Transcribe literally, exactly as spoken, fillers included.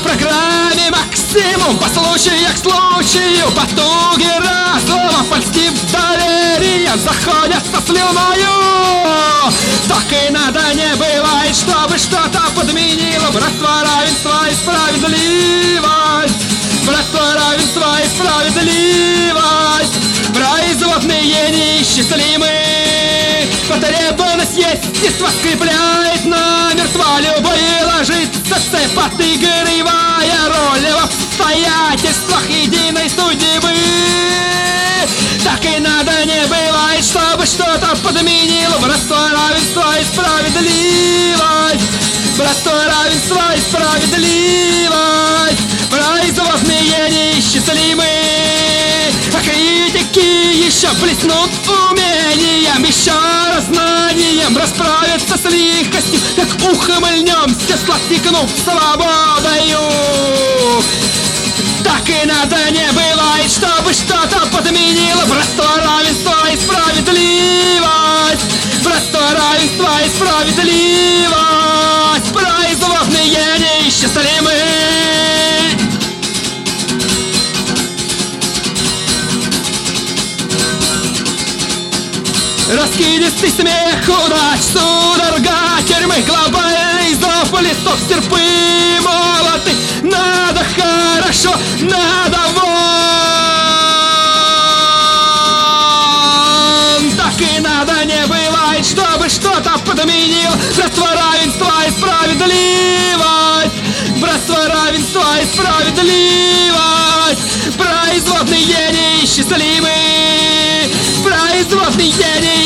программе максимум, по случаю к случаю, потуги разума, польстив доверием, заходятся слюною. Так и надо, не бывает, чтобы что-то подменило братство, равенство и справедливость. Братство, равенство и справедливость. Производные неисчислимы, потребность естества скрепляет намертво. Любые ложится цепь, отыгрывая роль в обстоятельствах единой судьбы. Так и надо, не бывает, чтобы что-то подменило братство, равенство и справедливость. Братство, равенство и справедливость. Производные неисчислимы, а критики еще блеснут умением, еще раз знанием расправятся с легкостью, как ухмыльнемся, сладкнув свободою. Так и надо, не бывает, чтобы что-то подменило братство, равенство и справедливость. Братство, равенство и справедливость. Производные неисчислимы. Раскидистый смех, удач, судорога, тюрьмы, глобальный зов, листов, серпы, молоты. Надо хорошо, надо вон. Так и надо, не бывает, чтобы что-то подменило братство, равенство и справедливость. Братство, равенство и справедливость. Производные неисчислимы. Производные неисчислимы.